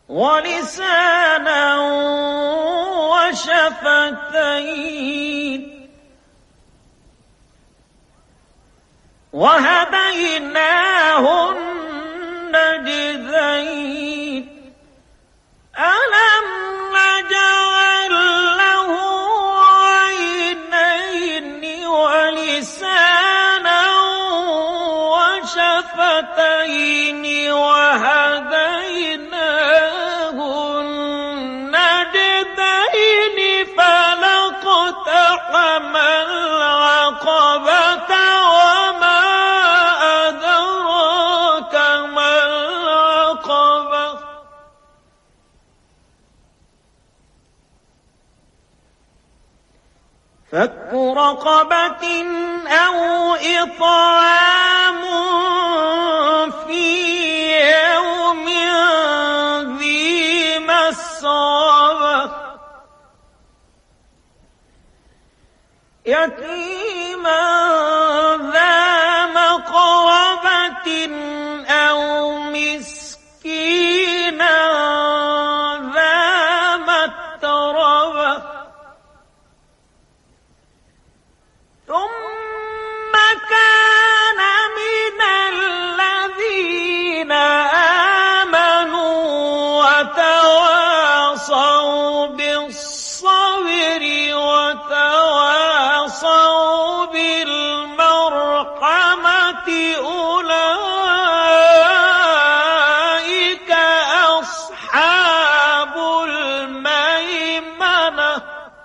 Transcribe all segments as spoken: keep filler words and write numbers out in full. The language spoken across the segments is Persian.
ولسانا وشفتين وهديناه النجدين ألم نجعل له عينين ولسانا وشفتين وهديناه النجدين فلاقتحم العقبة وما أدراك ما العقبة فك رقبة أو إطعام في يوم ذي مسغبة يتيما ذا مقربة أو مسكينا ذا متربة ثم كان من الذين آمنوا وتواصوا بالصبر وتواصوا بالمرحمة أولئك أصحاب الميمنة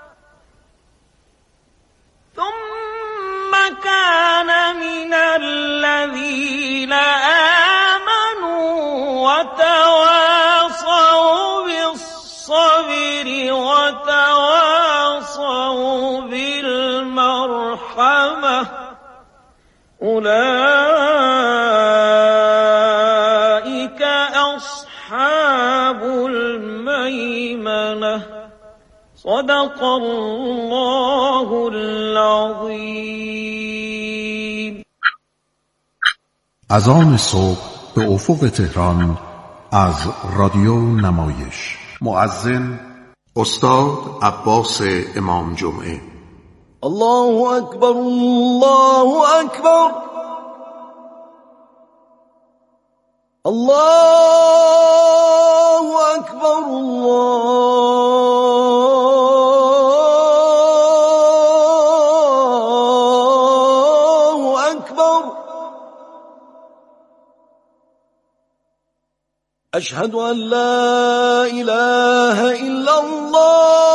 ثم كان من الذين آمنوا وتواصوا بالصبر وتواصوا بالمرحمة أولئك أصحاب الميمنة صدق الله العظيم. اذان صبح به افق تهران از رادیو نمایش. مؤذن استاد عباس امام جمعه. الله اکبر الله اکبر الله اکبر الله اکبر اشهد ان لا اله الا الله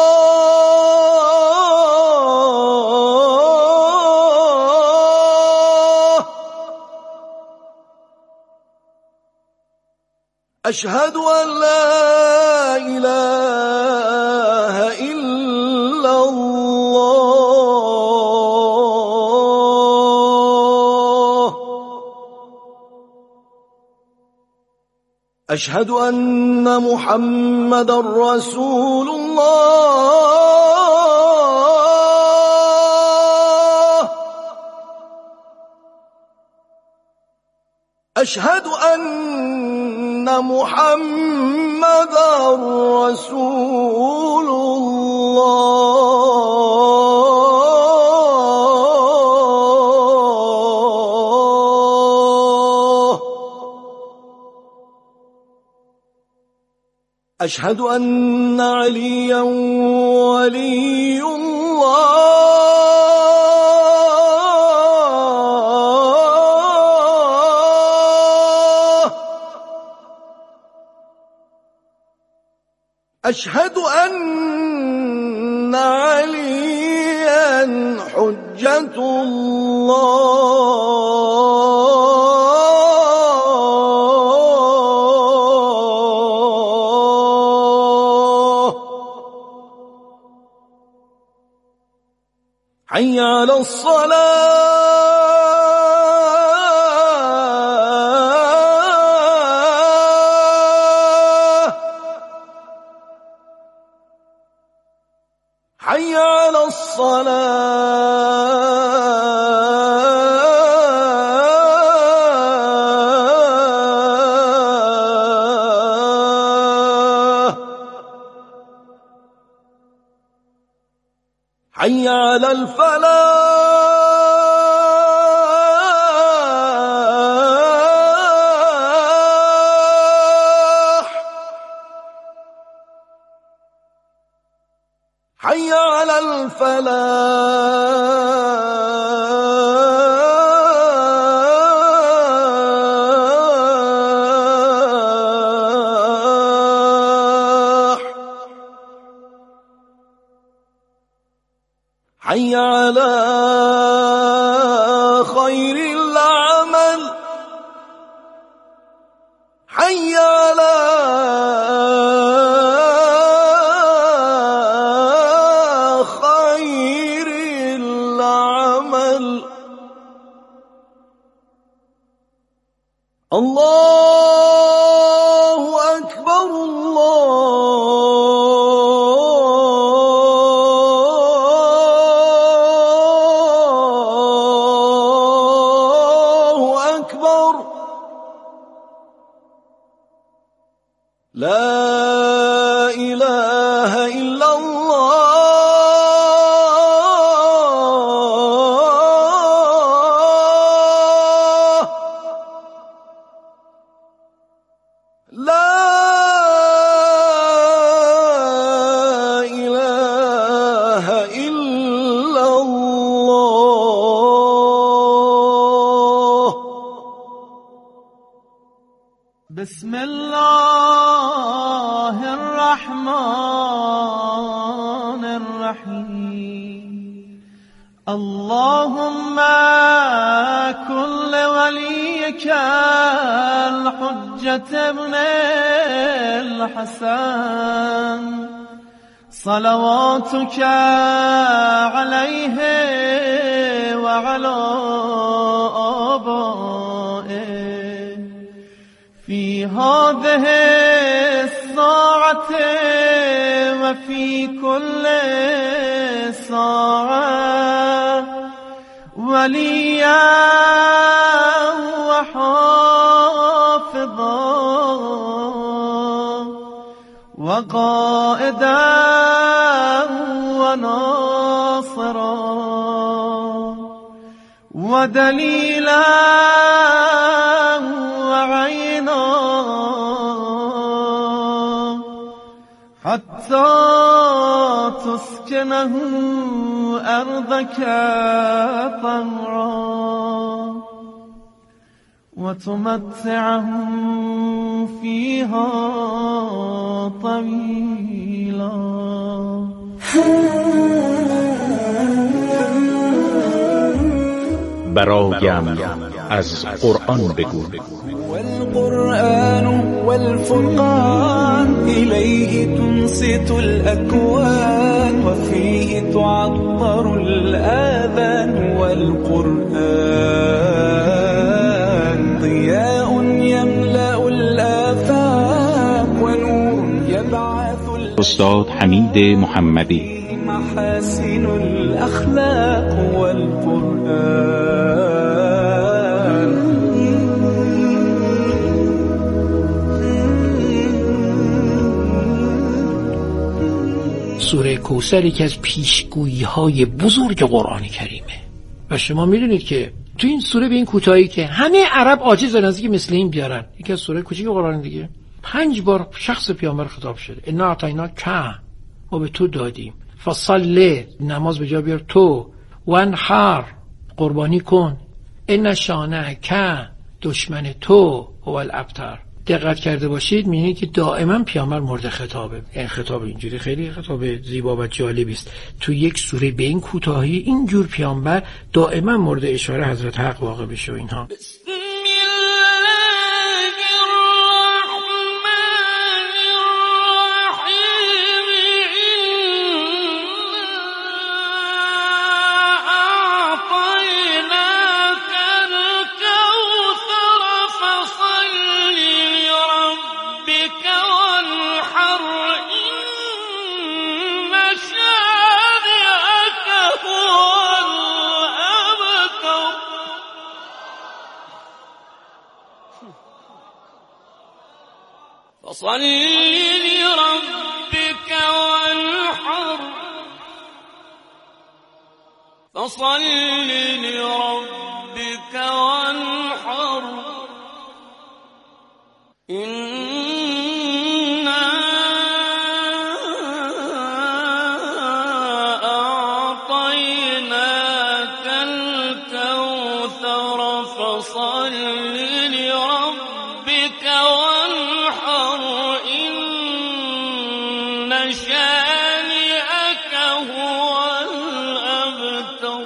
أشهد أن لا إله إلا الله أشهد أن محمدا رسول الله أشهد أن محمدا رسول الله أشهد أن عليا ولي الله أشهد أن عليا حجة الله حي على الصلاة حي على الصلاة حي على الفلاح حي على الفلاح حي على خير العمل حي على خير العمل الله أكبر الله أكبر لا إله إلا الله لا إله إلا الله. بسم الله الرحمن الرحيم. اللهم كن لوليك الحجة ابن الحسن صلواتك عليه وعلى آبائه في هذه الساعة وفي كل ساعة وليا وحافظا وقائدا وناصرا ودليلا وعينا حتى تسكنه أرضك طمعا وتمتعهم فيها طويلا. برایم از قرآن بگو. والقرآن والفرقان إليه تنصت الأكوان وفيه تعطر الآذان والقرآن ضياء يملأ الآفاق ونور يبعث استاد حمید محمدی. محاسن الأخلاق والقرآن. سوره کوثر یکی از پیشگویی های بزرگ قرآن کریمه و شما میدونید که تو این سوره به این کوتاهی که همه عرب عاجزن از اینکه مثل این بیارن، یکی از سوره کوچیک قرآن دیگه، پنج بار شخص پیامبر خطاب شده. انا اعطینا که ما به تو دادیم، فصلی نماز به جا بیار، تو وانحر قربانی کن، ان شانئک دشمن تو هو الابتر. دقت کرده باشید می‌بینید که دائما پیامبر مورد خطابه. این خطاب اینجوری خیلی خطاب زیبا و جالبی است. تو یک سوره به این کوتاهی اینجور پیامبر دائما مورد اشاره حضرت حق واقع بشه و اینها. فصل لربك وانحر فصل لربك وانحر إنا أعطيناك الكوثر فصل لربك وانحر إن شانئك هو الأبتر.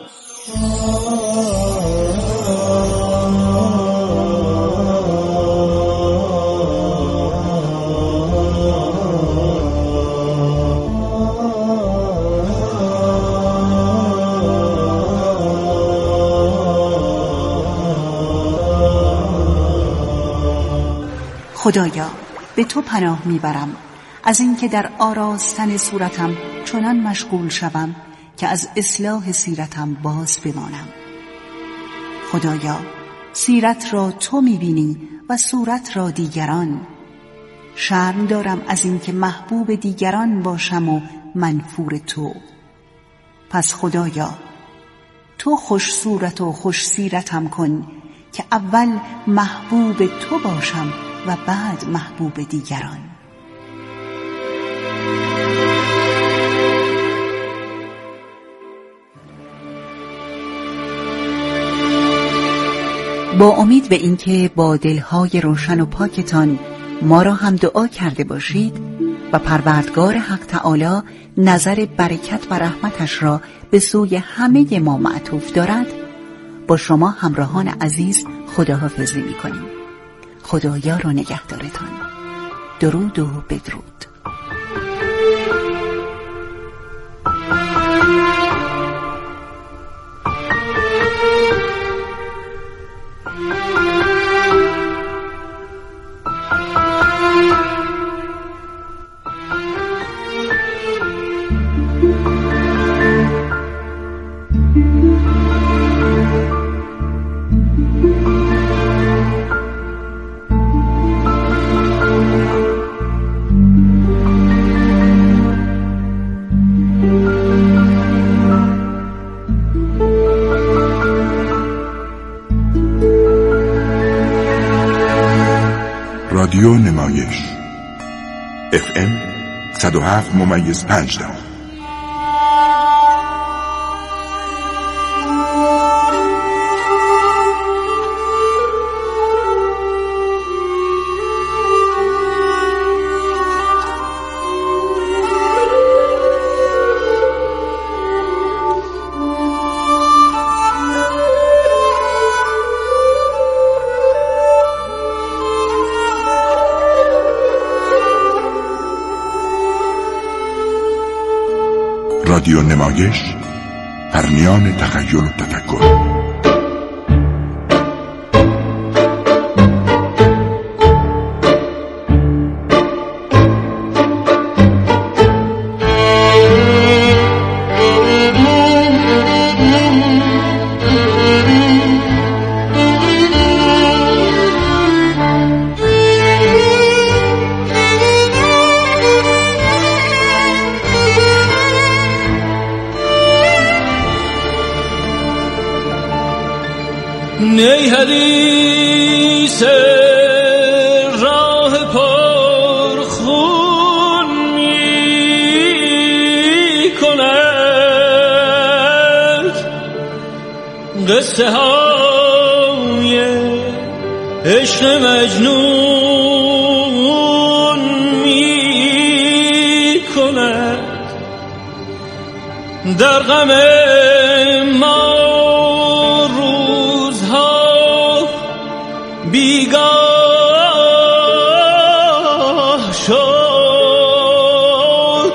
خدایا به تو پناه میبرم از اینکه در آراستن صورتم چنان مشغول شوم که از اصلاح سیرتم باز بمانم. خدایا سیرت را تو میبینی و صورت را دیگران. شرم دارم از اینکه محبوب دیگران باشم و منفور تو. پس خدایا تو خوش صورت و خوش سیرتم کن که اول محبوب تو باشم و بعد محبوب دیگران. با امید به اینکه با دلهای روشن و پاکتان ما را هم دعا کرده باشید و پروردگار حق تعالی نظر برکت و رحمتش را به سوی همه ما معطوف دارد، با شما همراهان عزیز خداحافظی می‌کنیم. خدایا را نگهدارتان. درود و بدرود. رادیو نمایش اف ام صد و هفت ممیز پنج دهم. رادیو نمایش، پرنیان تخیل و تفکر. نی حدیث راه پر خون می کند، قصه های عشق مجنون می کند. در غم ما بیگاه شد،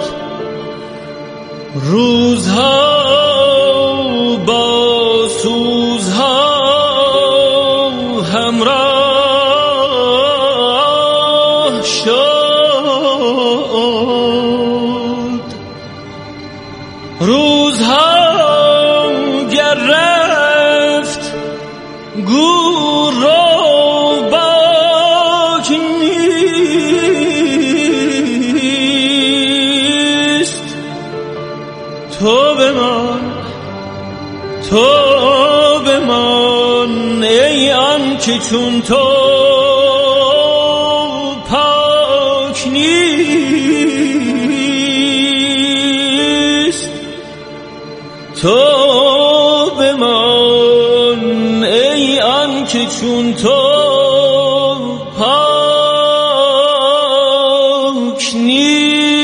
روزها با سوزها همراه شد. روزها گر رفت گور را تو بمان که چون تو پاک نیست. تو بمان ای آن که چون تو پاک نیست.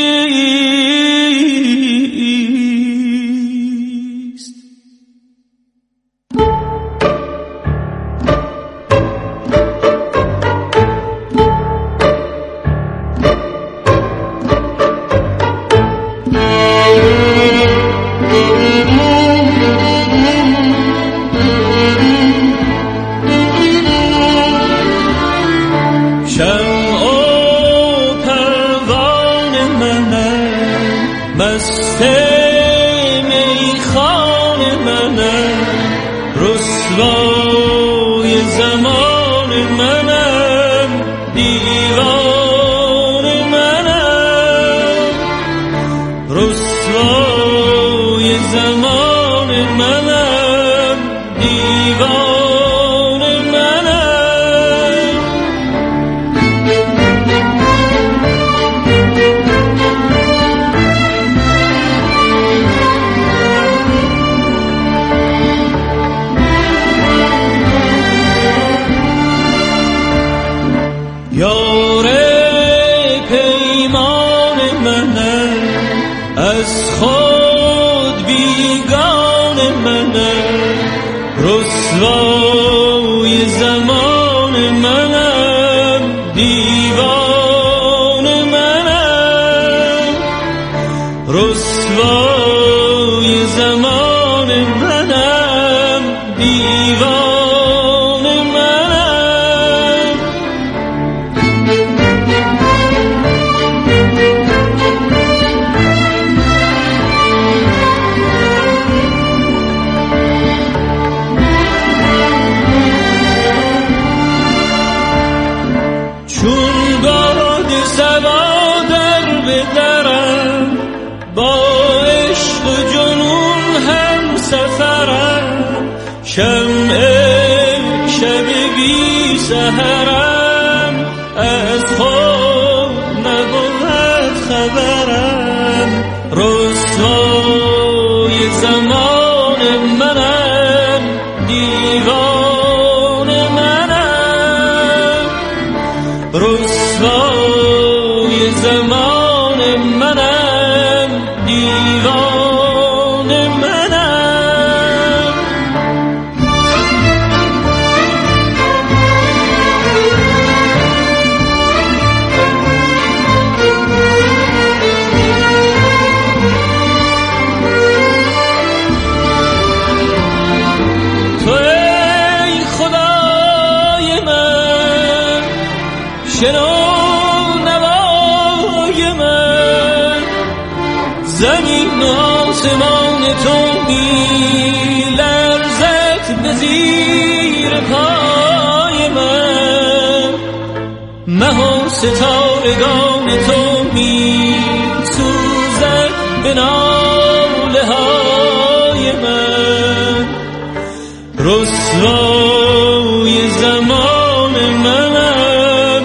مست میخوان منم، رسوای زمان منم، دیوان منم، رسوای زمان منم، دیوان منم. یار پیمان منم، از خود بیگان منم، رسوای زمان منم، دیوان منم، رسوای زمان منم، دیوان منم. چون باد صبا در بدرم، با عشق و جنون هم سفرم، شمع شب بی سحرم، از خود نبود خبرم، رسوای زمان منم، دیوان منم، رسوای زمان منم، دیوان منم. تو ای خدای من، شنو نوای من، زمین و آسمان تو می لرزد به زیر پای من، مه و ستارگان تو می سوزد به ناله های من، رسوای زمان منم،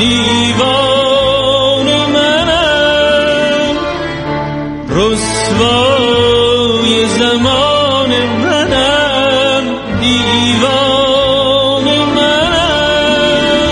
دیوان منم، رسوای زمان منم، دیوان منم.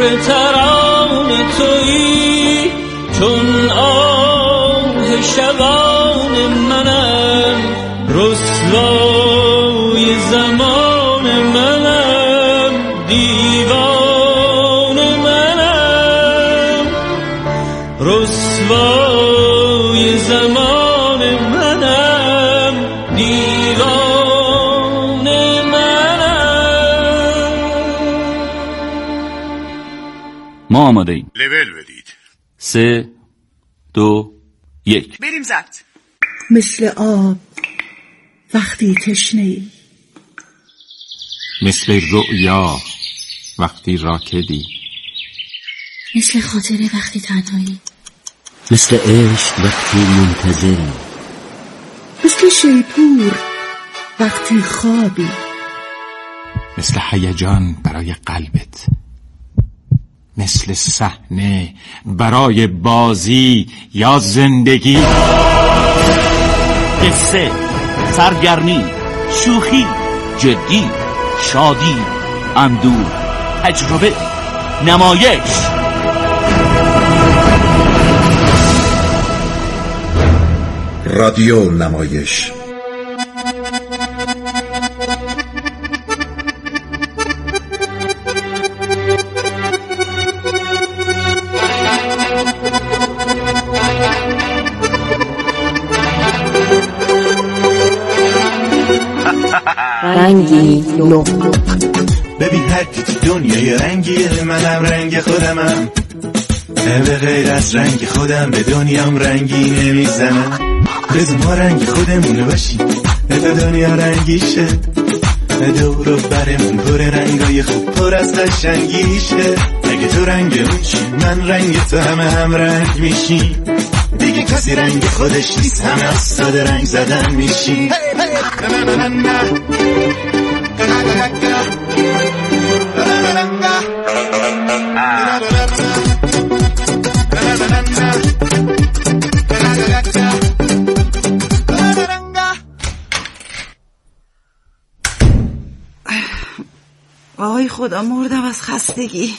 ترانه تویی، چون آه شبان منم، رسوای زمان منم، دیوان منم، رسوای زمان منم، دیوان منم. ما آماده ایم. لول بدید. سه دو یک. بریم ضبط. مثل آب وقتی تشنه‌ای، مثل رؤیا وقتی راکدی، مثل خاطره وقتی تنهایی، مثل عشق وقتی منتظری، مثل شیپور وقتی خوابی، مثل هیجان برای قلبت، مثل صحنه برای بازی یا زندگی. قصه، سرگرمی، شوخی، جدی، شادی، اندوه، تجربه، نمایش. رادیو نمایش. رنگی نو. ببین هر کی تو دنیای رنگیه، منم رنگ خودمم، به غیر از رنگ خودم به دنیام رنگی نمیزنم. بذار ما رنگ خودمونو باشیم، به دنیا رنگیشه، دور و برمون پر رنگای خوب، پر از قشنگیشه. اگه تو رنگمون چی، من رنگ تو، همه هم رنگ میشیم. دیگه کسی رنگ خودش نیست، همه استاد رنگ زدن میشیم. وای خدا، مردم از خستگی.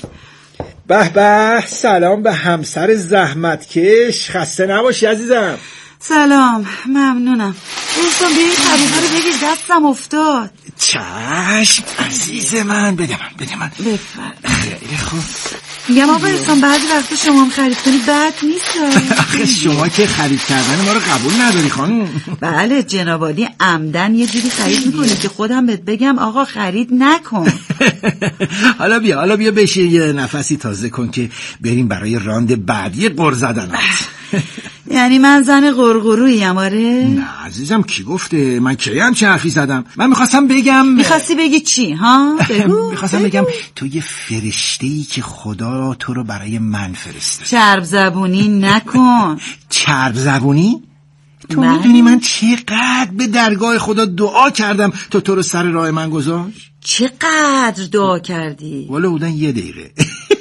به به، سلام به همسر زحمتکش، خسته نباشی عزیزم. سلام، ممنونم. دوستان بیایی خریده رو بگیر، دستم افتاد. چشم عزیز من، بده من بده من بفرد. خیلی خوب. میگم آقا احسان بعضی وقتا شما هم خرید کنی بد نیست. آخه شما که خرید کردن ما رو قبول نداری خانم. بله جنابالی، عمدن یه جوری خرید میکنی که خودم بهت بگم آقا خرید نکن. حالا بیا حالا بیا بشین یه نفسی تازه کن که بریم برای راند بعدی قر زدنات. یعنی من زن قرقروییم؟ آره؟ نه عزیزم، کی گفته؟ من کی هم چه حرفی زدم؟ من میخواستم بگم. میخواستی بگی چی ها؟ بگو. میخواستم بگم تو یه فرشته‌ای که خدا تو رو برای من فرسته. چرب زبونی نکن. چرب زبونی؟ تو میدونی من چقدر به درگاه خدا دعا کردم تو تو رو سر راه من گذاشت؟ چقدر دعا کردی؟ والا بودن یه دقیقه.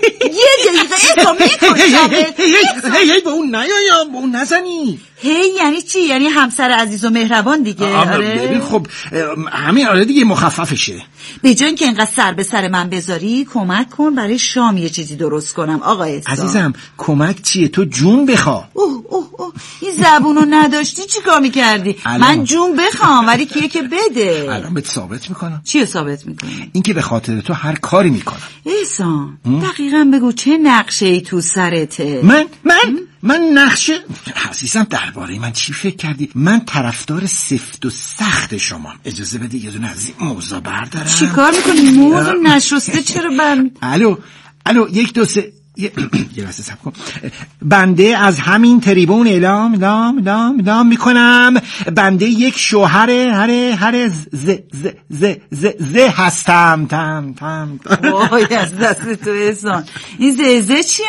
یه دقیقه تو میکشمت. هی هی با اون نیایم، با اون نزنی. هی یعنی چی؟ یعنی همسر عزیز و مهربان دیگه. آره ببین خب همین، آره دیگه مخففشه. به جای که اینقدر سر به سر من بذاری کمک کن برای شام یه چیزی درست کنم. آقا احسان عزیزم، کمک چیه؟ تو جون بخوا. اوه اوه اوه این زبونو نداشتی چیکار میکردی؟ من جون بخوام ولی کیه که بده. الان بهت ثابت میکنم. چیو ثابت میکنی؟ این که به خاطر تو هر کاری میکنم. احسان دقیقاً بگو چه نقشه ای تو سرته؟ من من من نقشه عزیزم، درباره من چی فکر کردی؟ من طرفدار سفت و سخت شما. اجازه بده یه دونه از این موضوع بردارم. چی کار میکنی؟ مرغ نشسته چرا بند؟ الو الو یک دو سه یه لحظه صبر کن. بنده از همین تریبون اعلام اعلام اعلام اعلام میکنم بنده یک شوهر هر هر ز ز ز ز ز هستم. تم تم وای از دست تو احسان. این ززه چیه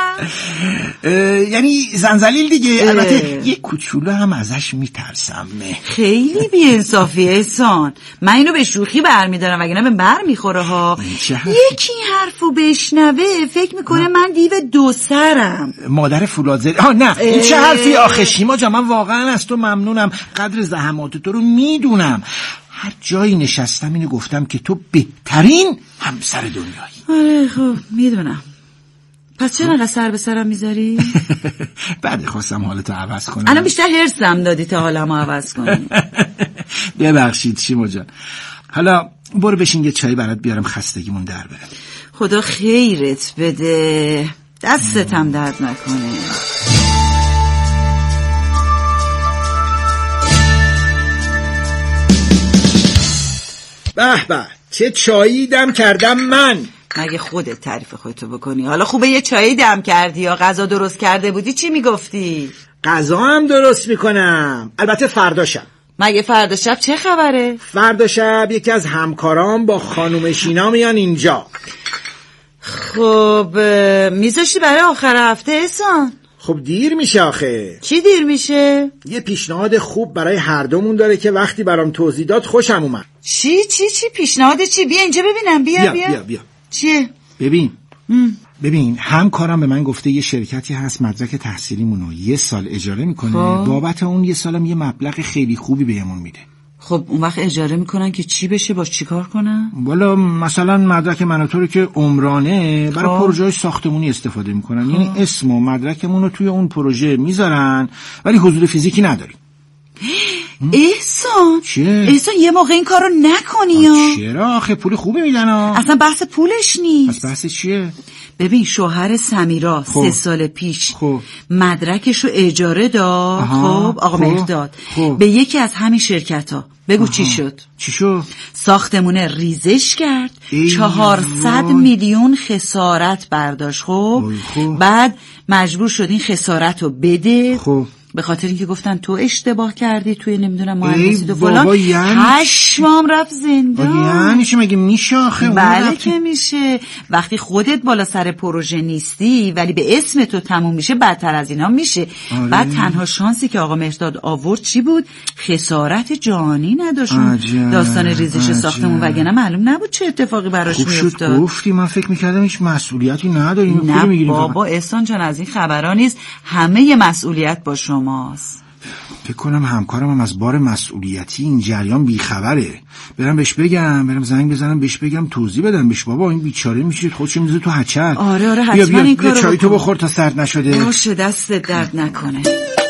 اون؟ یعنی زنزلیل دیگه. البته یه کوچولو هم ازش میترسم. خیلی بی‌انصافی احسان. من اینو به شوخی برمیدارم وگرنه به بر میخوره ها. یکی حرفو بشنوه فکر میکنه من دیو دو سرم. مادر فولادزری. ها نه این چه حرفی آخه شیما جان؟ من واقعا از تو ممنونم، قدر زحمات تو رو میدونم. هر جایی نشستم اینو گفتم که تو بهترین همسر دنیایی. آره خب میدونم. پس چرا انقدر سر به سرم میذاری؟ بعد خواستم حالتو عوض کنم. الان بیشتر هرسم دادی تا حالمو عوض کنی. ببخشید شیما جان. حالا برو بشین یه چای برات بیارم خستگیمون در بره. خدا خیرت بده، دستتم درد نکنه. به به چه چایی دم کردم من. مگه خودت تعریف خودتو بکنی؟ حالا خوبه یه چایی دم کردی یا غذا درست کرده بودی چی میگفتی؟ غذا هم درست میکنم، البته فردا شب. مگه فردا شب چه خبره؟ فردا شب یکی از همکارام با خانم شینا میان اینجا. خب میذاشتی برای آخر هفته احسان؟ خب دیر میشه آخه. چی دیر میشه؟ یه پیشنهاد خوب برای هر دومون داره که وقتی برام توضیح داد خوشم اومد. چی چی چی پیشنهاد چی؟ بیا اینجا ببینم. بیا بیا بیا بیا, بیا. چیه؟ ببین ام. ببین همکارم به من گفته یه شرکتی هست مدرک تحصیلیمونو یه سال اجاره میکنه، بابت اون یه سالم یه مبلغ خیلی خوبی بهمون میده. خب اون وقت اجاره میکنن که چی بشه، باش چیکار کنن؟ والا مثلا مدرک من و تو رو که عمرانه برای پروژه ساختمونی استفاده میکنن. خواه. یعنی اسم و مدرکمون رو توی اون پروژه میذارن ولی حضور فیزیکی نداریم. احسان چیه؟ احسان یه موقع این کارو نکنی یا؟ چرا آخه پول خوبی میدن ها. اصلا بحث پولش نیست. پس بحث چیه؟ ببین شوهر سمیرا سه سال پیش خوب. مدرکشو اجاره داد. خب آقا مهرداد به یکی از همین شرکت ها بگو آها. چی شد؟ چی شد؟ ساختمونه ریزش کرد، چهارصد میلیون خسارت برداشت. خب بعد مجبور شد این خسارت رو بده. خب به خاطر اینکه گفتن تو اشتباه کردی توی نمیدونم مهندسی و فلان. هشمام رفت زندان. یعنی چی مگه میشه آخه؟ بله که میشه. وقتی خودت بالا سر پروژه نیستی ولی به اسم تو تموم میشه بدتر از اینا میشه. آره. بعد تنها شانسی که آقا مهرداد آورد چی بود؟ خسارت جانی نداشت. داستان ریزش ساختمون وگرنه معلوم نبود چه اتفاقی براش میافتاد. خوب شد گفتی، من فکر میکردم هیچ مسئولیتی نداریم. نه بابا احسان جان از این خبرا نیست، همه مسئولیت با شما ماست. فکر کنم همکارم هم از بار مسئولیتی این جریان بیخبره. برم بهش بگم، برم زنگ بزنم بهش بگم توضیح بدم بهش. بابا این بیچاره میشه خودش میذاره تو هچل. آره آره حتما بیا بیا این کارو چای تو بخور تا سرد نشده. باشه دست درد نکنه.